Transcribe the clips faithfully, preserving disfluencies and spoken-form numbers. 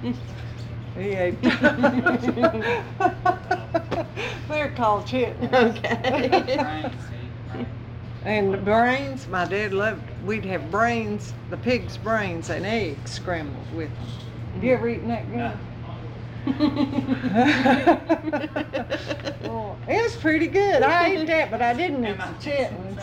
He ate. They're called chitlins. Okay. And the brains, my dad loved, we'd have brains, the pig's brains and eggs scrambled with them. Have you ever eaten that good? Well, it was pretty good. I ate that, but I didn't eat the chitlins.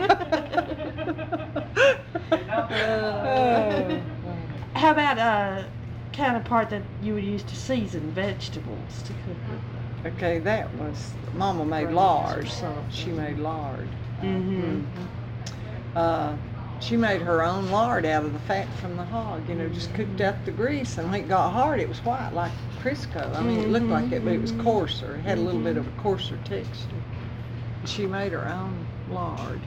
Uh, how about uh, kind of part that you would use to season vegetables to cook with? Okay, that was, Mama made Brains or lard. something. She made lard. Mm-hmm. Uh, she made her own lard out of the fat from the hog, you know, just cooked out the grease, and when it got hard, it was white, like Crisco. I mean, it looked like it, but it was coarser. It had a little bit of a coarser texture. She made her own lard.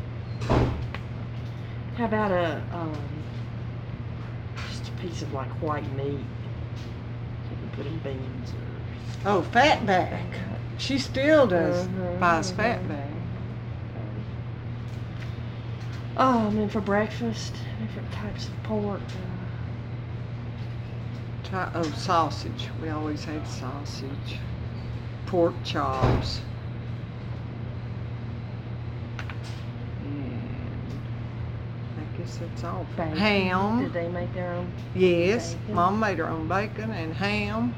How about a, um, just a piece of like white meat? You can put in beans or... Oh, fatback. She still does Mhm, buys mhm. fatback. Um, and for breakfast, different types of pork. Uh, Try, oh, sausage. We always had sausage. Pork chops. And I guess that's all. bacon. Ham. Did they make their own? Yes. Bacon. Mom made her own bacon and ham.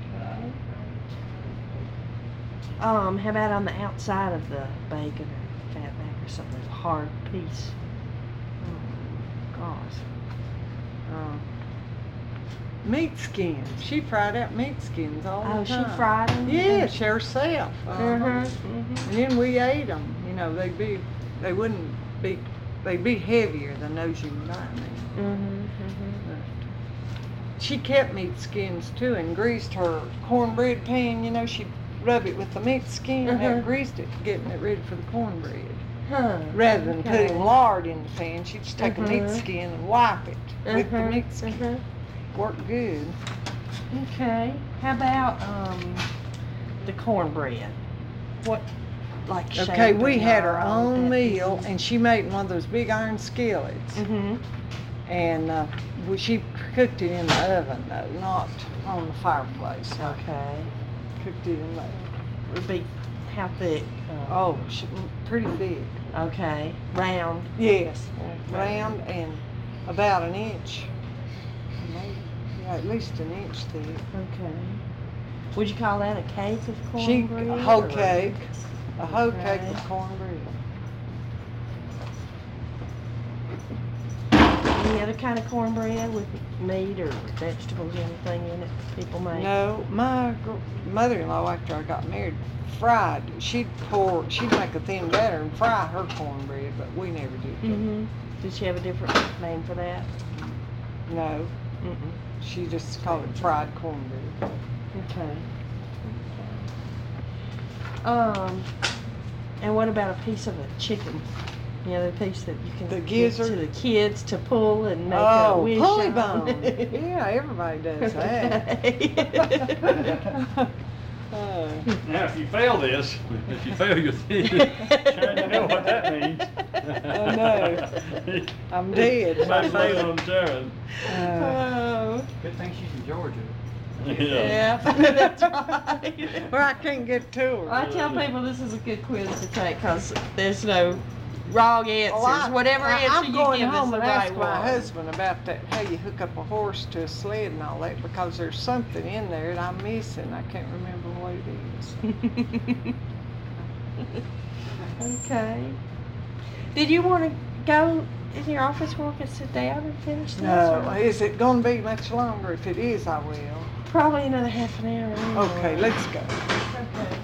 Um, how about on the outside of the bacon or fatback or something? A hard piece. Oh, gosh. Uh, meat skins. She fried out meat skins all the Oh, time. she fried them? Yes, herself. Uh-huh. Mhm. Mhm. And then we ate them. You know, they'd be, they wouldn't be, they'd be heavier than those you can buy now. Mhm. Mhm. She kept meat skins too and greased her cornbread pan. You know, she'd rub it with the meat skin and Uh-huh. that greased it, getting it ready for the cornbread. Huh. Rather than Okay. putting lard in the pan, she'd just take a meat Uh-huh. skin and wipe it with the Uh-huh, meat skin. uh-huh. Worked good. Okay. How about um the cornbread? What, like? Okay, shaped we or had our not, own that meal, piece? and she made one of those big iron skillets, Mhm. and uh, we, she cooked it in the oven, though, not on the fireplace. Okay. Cooked it in the Would be how thick? Uh, oh, she, pretty thick. Okay. Round. Yes, Okay. round and about an inch, maybe, yeah, at least an inch thick. Okay. Would you call that a cake of She cornbread? a whole or- cake, a whole cake Okay. of cornbread. Any other kind of cornbread with meat or vegetables, anything in it people make? No, my gr- mother-in-law, after I got married, fried. She'd pour, she'd make a thin batter and fry her cornbread, but we never did that. Mhm. Did she have a different name for that? No, Mm-mm. she just called it fried cornbread. Okay. Um, and what about a piece of a chicken? You know, the piece that you can The give gizzard? to the kids to pull and make a Oh, wish pulley on. bone. Yeah, everybody does that. Uh, Now, if you fail this, if you fail your thing, trying to know what that means. I know. I'm dead. Somebody plays on Sharon. uh, Oh, Good thing she's in Georgia. yeah, that's right. Well, I can't get to her. I tell people this is a good quiz to take because there's no wrong answers. Oh, I- Whatever I- answer I'm you going give home is the and right ask my one. husband about that, how you hook up a horse to a sled and all that, because there's something in there that I'm missing. I can't remember what it is. Okay. Did you want to go in your office work and sit down and finish this? No, or- is it gonna be much longer? If it is, I will. Probably another half an hour. Anyway. Okay, let's go. Okay.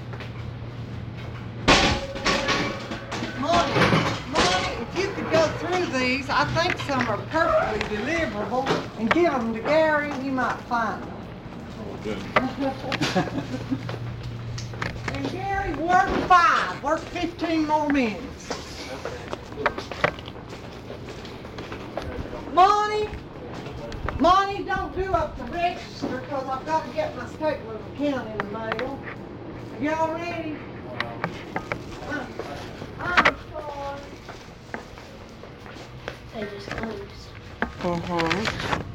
Monty, Monty, if you could go through these, I think some are perfectly deliverable, and give them to Gary, and he might find them. And Gary, work five, work fifteen more minutes. Monty, Monty, don't do up the register, because I've got to get my statement of account in the mail. Y'all ready? Uh, I'm sorry. They just closed. Uh-huh.